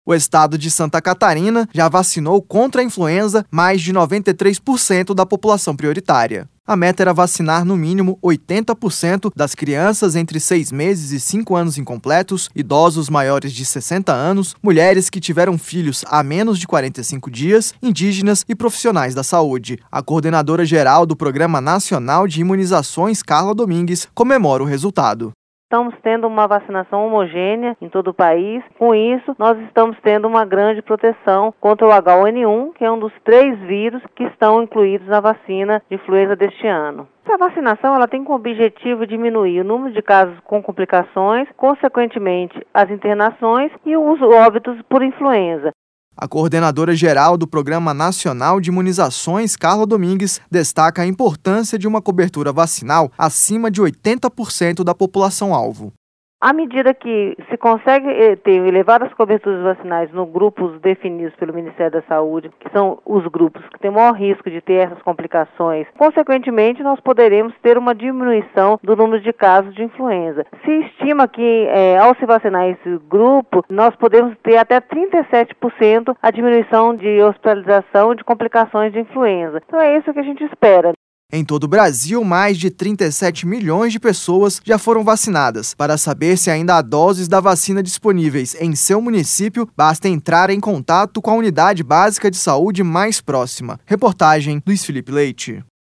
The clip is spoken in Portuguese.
O estado de Santa Catarina já vacinou contra a influenza mais de 93% da população prioritária. A meta era vacinar no mínimo 80% das crianças entre 6 meses e 5 anos incompletos, idosos maiores de 60 anos, mulheres que tiveram filhos há menos de 45 dias, indígenas e profissionais da saúde. A coordenadora geral do Programa Nacional de Imunizações, Carla Domingues, comemora o resultado. Estamos tendo uma vacinação homogênea em todo o país. Com isso, nós estamos tendo uma grande proteção contra o H1N1, que é um dos 3 vírus que estão incluídos na vacina de influenza deste ano. Essa vacinação ela tem como objetivo diminuir o número de casos com complicações, consequentemente as internações e os óbitos por influenza. A coordenadora geral do Programa Nacional de Imunizações, Carla Domingues, destaca a importância de uma cobertura vacinal acima de 80% da população-alvo. À medida que se consegue ter elevadas coberturas vacinais nos grupos definidos pelo Ministério da Saúde, que são os grupos que têm maior risco de ter essas complicações, consequentemente nós poderemos ter uma diminuição do número de casos de influenza. Se estima que ao se vacinar esse grupo, nós podemos ter até 37% a diminuição de hospitalização e de complicações de influenza. Então é isso que a gente espera. Em todo o Brasil, mais de 37 milhões de pessoas já foram vacinadas. Para saber se ainda há doses da vacina disponíveis em seu município, basta entrar em contato com a unidade básica de saúde mais próxima. Reportagem Luiz Felipe Leite.